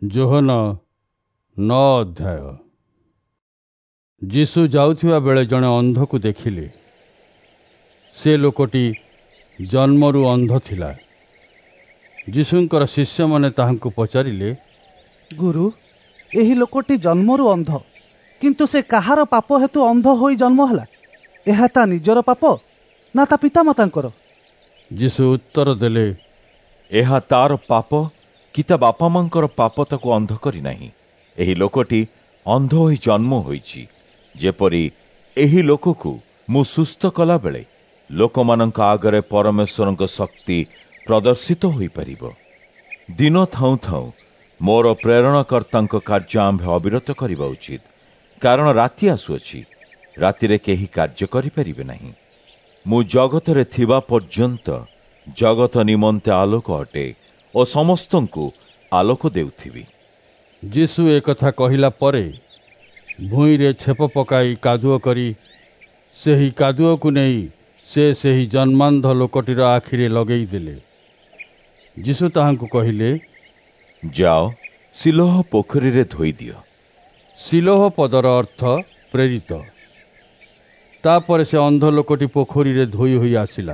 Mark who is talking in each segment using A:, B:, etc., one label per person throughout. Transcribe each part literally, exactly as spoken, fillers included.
A: ଯୋହନ ନଅ ଅଧ୍ୟାୟ। ଯୀଶୁ ଯାଉଥିବା ବେଳେ ଜଣେ ଅନ୍ଧକୁ ଦେଖିଲେ। ସେ ଲୋକଟି ଜନ୍ମରୁ ଅନ୍ଧ ଥିଲା। ଯୀଶୁଙ୍କର ଶିଷ୍ୟମାନେ ତାହାଙ୍କୁ ପଚାରିଲେ,
B: ଗୁରୁ, ଏହି ଲୋକଟି ଜନ୍ମରୁ ଅନ୍ଧ, କିନ୍ତୁ ସେ କାହାର ପାପ ହେତୁ ଅନ୍ଧ ହୋଇ ଜନ୍ମ ହେଲା? ଏହା ତା ନିଜର ପାପ ନା ତା ପିତାମାତାଙ୍କର?
A: ଯୀଶୁ ଉତ୍ତର ଦେଲେ,
C: ଏହା ତାର ପାପ କି ତା ବାପା ମାଙ୍କର ପାପ ତାକୁ ଅନ୍ଧ କରି ନାହିଁ। ଏହି ଲୋକଟି ଅନ୍ଧ ହୋଇ ଜନ୍ମ ହୋଇଛି, ଯେପରି ଏହି ଲୋକକୁ ମୁଁ ସୁସ୍ଥ କଲାବେଳେ ଲୋକମାନଙ୍କ ଆଗରେ ପରମେଶ୍ୱରଙ୍କ ଶକ୍ତି ପ୍ରଦର୍ଶିତ ହୋଇପାରିବ। ଦିନ ଥାଉଁ ଥାଉଁ ମୋର ପ୍ରେରଣକର୍ତ୍ତାଙ୍କ କାର୍ଯ୍ୟ ଆମ୍ଭେ ଅବିରତ କରିବା ଉଚିତ, କାରଣ ରାତି ଆସୁଅଛି, ରାତିରେ କେହି କାର୍ଯ୍ୟ କରିପାରିବେ ନାହିଁ। ମୁଁ ଜଗତରେ ଥିବା ପର୍ଯ୍ୟନ୍ତ ଜଗତ ନିମନ୍ତେ ଆଲୋକ ଅଟେ ଓ ସମସ୍ତଙ୍କୁ ଆଲୋକ ଦେଉଥିବି।
A: ଯୀଶୁ ଏକଥା କହିଲା ପରେ ଭୂଇଁରେ ଛେପ ପକାଇ କାଦୁଅ କରି ସେହି କାଦୁଅକୁ ନେଇ ସେ ସେହି ଜନ୍ମାନ୍ଧ ଲୋକଟିର ଆଖିରେ ଲଗେଇ ଦେଲେ। ଯୀଶୁ ତାହାଙ୍କୁ କହିଲେ,
C: ଯାଅ, ସିଲୋହ ପୋଖରୀରେ ଧୋଇଦିଅ।
A: ସିଲୋହ ପଦର ଅର୍ଥ ପ୍ରେରିତ। ତାପରେ ସେ ଅନ୍ଧ ଲୋକଟି ପୋଖରୀରେ ଧୋଇ ହୋଇ ଆସିଲା।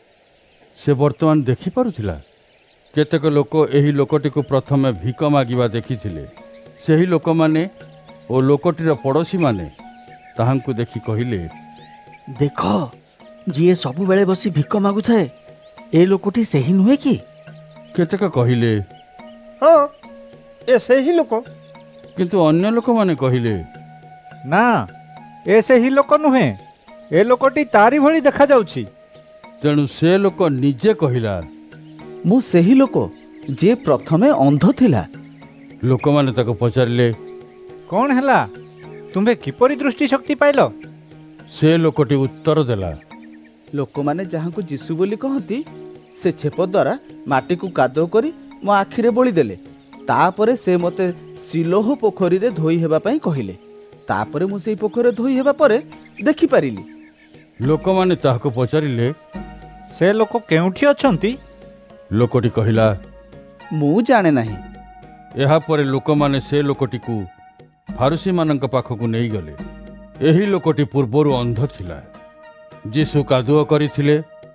A: ସେ ବର୍ତ୍ତମାନ ଦେଖିପାରୁଥିଲା। କେତେକ ଲୋକ ଏହି ଲୋକଟିକୁ ପ୍ରଥମେ ଭିକ ମାଗିବା ଦେଖିଥିଲେ। ସେହି ଲୋକମାନେ ଓ ଲୋକଟିର ପଡ଼ୋଶୀମାନେ ତାହାଙ୍କୁ ଦେଖି କହିଲେ,
D: ଦେଖ, ଯିଏ ସବୁବେଳେ ବସି ଭିକ ମାଗୁଥାଏ, ଏ ଲୋକଟି ସେହି ନୁହେଁ କି?
A: କେତେକ କହିଲେ,
E: ହଁ, ଏ ସେହି ଲୋକ।
A: କିନ୍ତୁ ଅନ୍ୟ ଲୋକମାନେ କହିଲେ,
E: ନା, ଏ ସେହି ଲୋକ ନୁହେଁ, ଏ ଲୋକଟି ତାରି ଭଳି ଦେଖାଯାଉଛି।
A: ତେଣୁ ସେ ଲୋକ ନିଜେ କହିଲା,
B: ମୁଁ ସେହି ଲୋକ ଯିଏ ପ୍ରଥମେ ଅନ୍ଧ ଥିଲା।
A: ଲୋକମାନେ ତାକୁ ପଚାରିଲେ,
E: କ'ଣ ହେଲା? ତୁମ୍ଭେ କିପରି ଦୃଷ୍ଟି ଶକ୍ତି ପାଇଲ?
A: ସେ ଲୋକଟି ଉତ୍ତର ଦେଲା,
B: ଲୋକମାନେ ଯାହାଙ୍କୁ ଯୀଶୁ ବୋଲି କହନ୍ତି, ସେ ଛେପ ଦ୍ୱାରା ମାଟିକୁ କାଦୁଅ କରି ମୋ ଆଖିରେ ବୋଳି ଦେଲେ। ତାପରେ ସେ ମୋତେ ସିଲୋହ ପୋଖରୀରେ ଧୋଇ ହେବା ପାଇଁ କହିଲେ। ତାପରେ ମୁଁ ସେଇ ପୋଖରୀରେ ଧୋଇ ହେବା ପରେ ଦେଖିପାରିଲି।
A: ଲୋକମାନେ ତାହାକୁ ପଚାରିଲେ,
E: ସେ ଲୋକ କେଉଁଠି ଅଛନ୍ତି?
A: ଲୋକଟି କହିଲା,
B: ମୁଁ ଜାଣେ ନାହିଁ।
A: ଏହାପରେ ଲୋକମାନେ ସେ ଲୋକଟିକୁ ଫାରୁସୀମାନଙ୍କ ପାଖକୁ ନେଇଗଲେ। ଏହି ଲୋକଟି ପୂର୍ବରୁ ଅନ୍ଧ ଥିଲା। ଯୀଶୁ କାଦୁଅ କରିଥିଲେ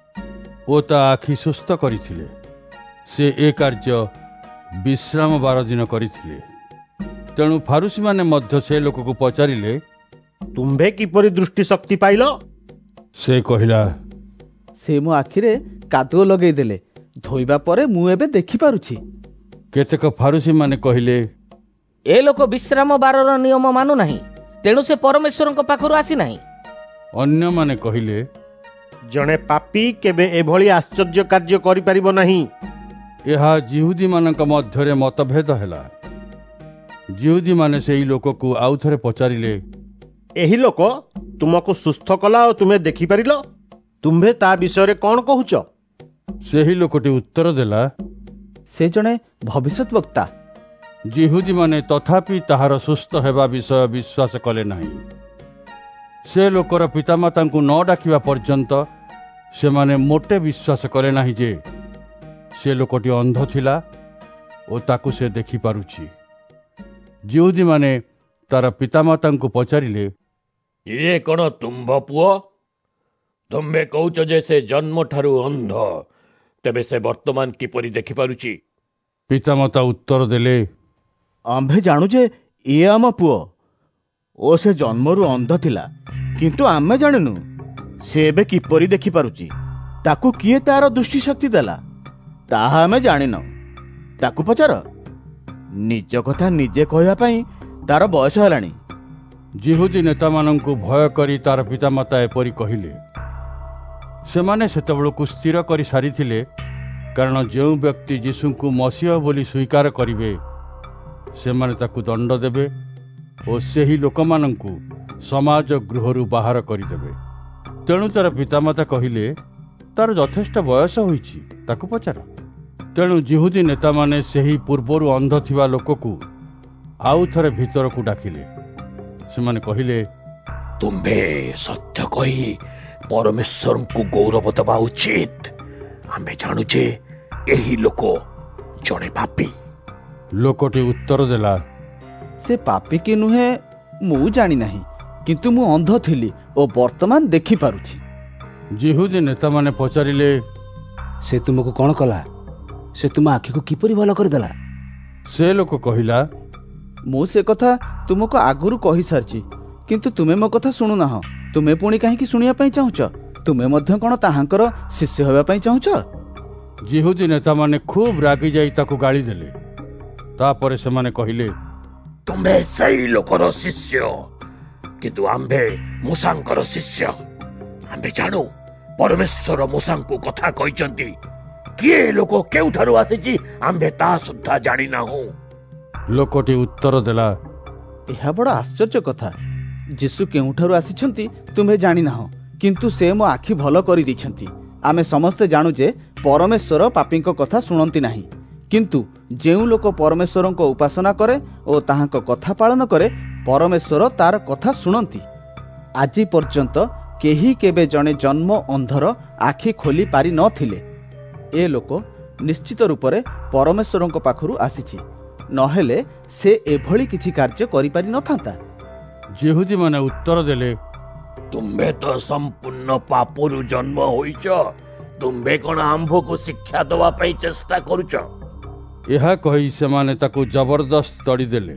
A: ଓ ତା ଆଖି ସୁସ୍ଥ କରିଥିଲେ। ସେ ଏ କାର୍ଯ୍ୟ ବିଶ୍ରାମ ବାର ଦିନ କରିଥିଲେ। ତେଣୁ ଫାରୁସୀମାନେ ମଧ୍ୟ ସେ ଲୋକକୁ ପଚାରିଲେ,
F: ତୁମ୍ଭେ କିପରି ଦୃଷ୍ଟି ଶକ୍ତି ପାଇଲ?
A: ସେ କହିଲା,
B: ସେ ମୋ ଆଖିରେ କାଦୁଅ ଲଗେଇ ଦେଲେ। ଧୋଇବା ପରେ ମୁଁ ଏବେ ଦେଖିପାରୁଛି।
A: କେତେକ ଫାରୁସୀମାନେ କହିଲେ,
G: ଏ ଲୋକ ବିଶ୍ରାମ ବାରର ନିୟମ ମାନୁ ନାହିଁ, ତେଣୁ ସେ ପରମେଶ୍ୱରଙ୍କ ପାଖରୁ ଆସିନାହିଁ।
A: ଅନ୍ୟମାନେ କହିଲେ,
F: ଜଣେ ପାପୀ କେବେ ଏଭଳି ଆଶ୍ଚର୍ଯ୍ୟ କାର୍ଯ୍ୟ କରିପାରିବ ନାହିଁ।
A: ଏହା ଯିହୁଦୀମାନଙ୍କ ମଧ୍ୟରେ ମତଭେଦ ହେଲା। ଯିହୁଦୀମାନେ ସେହି ଲୋକକୁ ଆଉଥରେ ପଚାରିଲେ,
F: ଏହି ଲୋକ ତୁମକୁ ସୁସ୍ଥ କଲା ଓ ତୁମେ ଦେଖିପାରିଲ? ତୁମ୍ଭେ ତା ବିଷୟରେ କ'ଣ କହୁଛ?
A: ସେହି ଲୋକଟି ଉତ୍ତର ଦେଲା,
B: ସେ ଜଣେ ଭବିଷ୍ୟତ ବକ୍ତା।
A: ଯିହୁଦୀମାନେ ତଥାପି ତାହାର ସୁସ୍ଥ ହେବା ବିଷୟ ବିଶ୍ୱାସ କଲେ ନାହିଁ। ସେ ଲୋକର ପିତାମାତାଙ୍କୁ ନ ଡାକିବା ପର୍ଯ୍ୟନ୍ତ ସେମାନେ ମୋଟେ ବିଶ୍ୱାସ କଲେ ନାହିଁ ଯେ ସେ ଲୋକଟି ଅନ୍ଧ ଥିଲା ଓ ତାକୁ ସେ ଦେଖିପାରୁଛି। ଯିହୁଦୀମାନେ ତାର ପିତାମାତାଙ୍କୁ ପଚାରିଲେ,
H: ଇଏ କ'ଣ ତୁମ୍ଭ ପୁଅ? ତୁମ୍ଭେ କହୁଛ ଯେ ସେ ଜନ୍ମଠାରୁ ଅନ୍ଧ, ତେବେ ସେ ବର୍ତ୍ତମାନ କିପରି ଦେଖିପାରୁଛି?
A: ପିତାମାତା ଉତ୍ତର ଦେଲେ,
I: ଆମ୍ଭେ ଜାଣୁ ଯେ ଇଏ ଆମ ପୁଅ ଓ ସେ ଜନ୍ମରୁ ଅନ୍ଧ ଥିଲା, କିନ୍ତୁ ଆମେ ଜାଣିନୁ ସେ ଏବେ କିପରି ଦେଖିପାରୁଛି। ତାକୁ କିଏ ତାର ଦୃଷ୍ଟି ଶକ୍ତି ଦେଲା, ତାହା ଆମେ ଜାଣିନାହୁଁ। ତାକୁ ପଚାର, ନିଜ କଥା ନିଜେ କହିବା ପାଇଁ ତାର ବୟସ ହେଲାଣି।
A: ଯିହୁଦୀ ନେତାମାନଙ୍କୁ ଭୟ କରି ତାର ପିତାମାତା ଏପରି କହିଲେ। ସେମାନେ ସେତେବେଳକୁ ସ୍ଥିର କରି ସାରିଥିଲେ, କାରଣ ଯେଉଁ ବ୍ୟକ୍ତି ଯୀଶୁଙ୍କୁ ମସିହ ବୋଲି ସ୍ୱୀକାର କରିବେ, ସେମାନେ ତାକୁ ଦଣ୍ଡ ଦେବେ ଓ ସେହି ଲୋକମାନଙ୍କୁ ସମାଜ ଗୃହରୁ ବାହାର କରିଦେବେ। ତେଣୁ ତାର ପିତାମାତା କହିଲେ, ତାର ଯଥେଷ୍ଟ ବୟସ ହୋଇଛି, ତାକୁ ପଚାର। ତେଣୁ ଯିହୁଦୀ ନେତାମାନେ ସେହି ପୂର୍ବରୁ ଅନ୍ଧ ଥିବା ଲୋକକୁ ଆଉ ଥରେ ଭିତରକୁ ଡାକିଲେ। ସେମାନେ କହିଲେ,
H: ତୁମ୍ଭେ ସତ୍ୟ କହି ପରମେଶ୍ୱରଙ୍କୁ ଗୌରବ ଦେବା ଉଚିତ। ଆମ୍ଭେ ଜାଣୁ ଯେ ଏହି ଲୋକ ଜଣେ ପାପୀ।
A: ଲୋକଟି ଉତ୍ତର ଦେଲା,
B: ସେ ପାପୀ କି ନୁହେଁ ମୁଁ ଜାଣି ନାହିଁ, କିନ୍ତୁ ମୁଁ ଅନ୍ଧ ଥିଲି ଓ ବର୍ତ୍ତମାନ ଦେଖିପାରୁଛି।
A: ଯିହୁଦୀ ନେତାମାନେ ପଚାରିଲେ,
J: ସେ ତୁମକୁ କ'ଣ କଲା? ସେ ତୁମ ଆଖିକୁ କିପରି ଭଲ କରିଦେଲା?
A: ସେ ଲୋକ କହିଲା,
B: ମୁଁ ସେ କଥା ତୁମକୁ ଆଗରୁ କହିସାରିଛି, କିନ୍ତୁ ତୁମେ ମୋ କଥା ଶୁଣୁନାହ। ତୁମେ ପୁଣି କାହିଁକି ଶୁଣିବା ପାଇଁ ଚାହୁଁଛ? ତୁମେ ମଧ୍ୟ କ'ଣ ତାହାଙ୍କର ଶିଷ୍ୟ ହେବା ପାଇଁ ଚାହୁଁଛ?
A: ଯିହୁଦୀ ନେତାମାନେ ଖୁବ୍ ରାଗି ଯାଇ ତାକୁ ଗାଳି ଦେଲେ। ତାପରେ ସେମାନେ କହିଲେ,
H: ତୁମ୍ଭେ ସେଇ ଲୋକର ଶିଷ୍ୟ, କିନ୍ତୁ ଆମ୍ଭେ ମୂଷାଙ୍କର ଶିଷ୍ୟ। ଆମ୍ଭେ ଜାଣୁ ପରମେଶ୍ୱର ମୂଷାଙ୍କୁ କଥା କହିଛନ୍ତି। କିଏ ଲୋକ କେଉଁଠାରୁ ଆସିଛି ଆମ୍ଭେ ତାହା ସୁଦ୍ଧା ଜାଣିନାହୁଁ।
A: ଲୋକଟି ଉତ୍ତର ଦେଲା,
B: ଏହା ବଡ଼ ଆଶ୍ଚର୍ଯ୍ୟ କଥା। ଯୀଶୁ କେଉଁଠାରୁ ଆସିଛନ୍ତି ତୁମେ ଜାଣିନାହଁ, କିନ୍ତୁ ସେ ମୋ ଆଖି ଭଲ କରିଦେଇଛନ୍ତି। ଆମେ ସମସ୍ତେ ଜାଣୁ ଯେ ପରମେଶ୍ୱର ପାପୀଙ୍କ କଥା ଶୁଣନ୍ତି ନାହିଁ, କିନ୍ତୁ ଯେଉଁ ଲୋକ ପରମେଶ୍ୱରଙ୍କ ଉପାସନା କରେ ଓ ତାହାଙ୍କ କଥା ପାଳନ କରେ, ପରମେଶ୍ୱର ତାର କଥା ଶୁଣନ୍ତି। ଆଜି ପର୍ଯ୍ୟନ୍ତ କେହି କେବେ ଜଣେ ଜନ୍ମ ଅନ୍ଧର ଆଖି ଖୋଲି ପାରି ନଥିଲେ। ଏ ଲୋକ ନିଶ୍ଚିତ ରୂପରେ ପରମେଶ୍ୱରଙ୍କ ପାଖରୁ ଆସିଛି, ନହେଲେ ସେ ଏଭଳି କିଛି କାର୍ଯ୍ୟ କରିପାରି ନଥାନ୍ତା।
A: ଯିହୁଦୀମାନେ ଉତ୍ତର ଦେଲେ,
H: ତୁମ୍ଭେ ତ ସମ୍ପୂର୍ଣ୍ଣ ପାପରୁ ଜନ୍ମ ହୋଇଛ। ତୁମ୍ଭେ କ'ଣ ଆମ୍ଭକୁ ଶିକ୍ଷା ଦେବା ପାଇଁ ଚେଷ୍ଟା କରୁଛ?
A: ଏହା କହି ସେମାନେ ତାକୁ ଜବରଦସ୍ତ ତଡ଼ିଦେଲେ।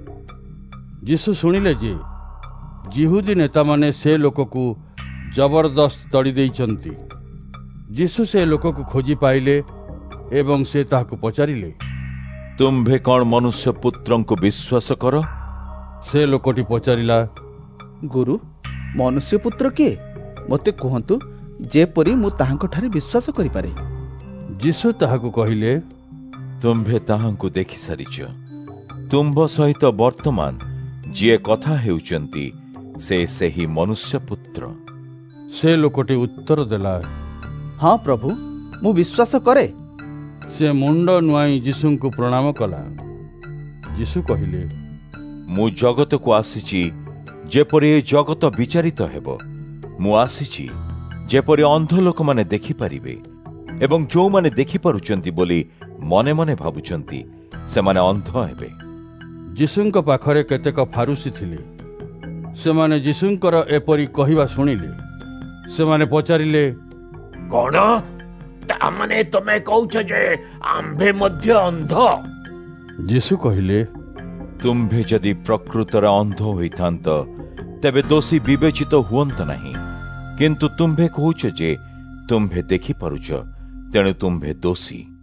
A: ଯୀଶୁ ଶୁଣିଲେ ଯେ ଯିହୁଦୀ ନେତାମାନେ ସେ ଲୋକକୁ ଜବରଦସ୍ତ ତଡ଼ି ଦେଇଛନ୍ତି। ଯୀଶୁ ସେ ଲୋକକୁ ଖୋଜି ପାଇଲେ ଏବଂ ସେ ତାହାକୁ ପଚାରିଲେ,
C: ତୁମ୍ଭେ କ'ଣ ମନୁଷ୍ୟ ପୁତ୍ରଙ୍କୁ ବିଶ୍ୱାସ କର?
A: ସେ ଲୋକଟି ପଚାରିଲା,
B: ଗୁରୁ, ମନୁଷ୍ୟ ପୁତ୍ର କିଏ? ମୋତେ କୁହନ୍ତୁ, ଯେପରି ମୁଁ ତାହାଙ୍କଠାରେ ବିଶ୍ୱାସ କରିପାରେ।
A: ଯୀଶୁ ତାହାକୁ କହିଲେ,
C: ତୁମ୍ଭେ ତାହାଙ୍କୁ ଦେଖିସାରିଛ। ତୁମ୍ଭ ସହିତ ବର୍ତ୍ତମାନ ଯିଏ କଥା ହେଉଛନ୍ତି ସେ ସେହି ମନୁଷ୍ୟ ପୁତ୍ର।
A: ସେ ଲୋକଟି ଉତ୍ତର ଦେଲା,
B: ହଁ ପ୍ରଭୁ, ମୁଁ ବିଶ୍ୱାସ କରେ।
A: ସେ ମୁଣ୍ଡ ନୁଆଇଁ ଯୀଶୁଙ୍କୁ ପ୍ରଣାମ କଲା। ଯୀଶୁ କହିଲେ,
C: ମୁଁ ଜଗତକୁ ଆସିଛି ଯେପରି ଏ ଜଗତ ବିଚାରିତ ହେବ। ମୁଁ ଆସିଛି ଯେପରି ଅନ୍ଧ ଲୋକମାନେ ଦେଖିପାରିବେ ଏବଂ ଯେଉଁମାନେ ଦେଖିପାରୁଛନ୍ତି ବୋଲି ମନେ ମନେ ଭାବୁଛନ୍ତି ସେମାନେ ଅନ୍ଧ ହେବେ।
A: ଯୀଶୁଙ୍କ ପାଖରେ କେତେକ ଫାରୁସୀ ଥିଲେ। ସେମାନେ ଯୀଶୁଙ୍କର ଏପରି କହିବା ଶୁଣିଲେ। ସେମାନେ ପଚାରିଲେ,
H: କ'ଣ ତାମାନେ ତମେ କହୁଛ ଯେ ଆମ୍ଭେ ମଧ୍ୟ ଅନ୍ଧ?
A: ଯୀଶୁ କହିଲେ,
C: ତୁମ୍ଭେ ଯଦି ପ୍ରକୃତରେ ଅନ୍ଧ ହୋଇଥାନ୍ତ ତେବେ ଦୋଷୀ ବିବେଚିତ ହୁଅନ୍ତ ନାହିଁ, କିନ୍ତୁ ତୁମ୍ଭେ କହୁଛ ଯେ ତୁମ୍ଭେ ଦେଖିପାରୁଛ, ତେଣୁ ତୁମ୍ଭେ ଦୋଷୀ।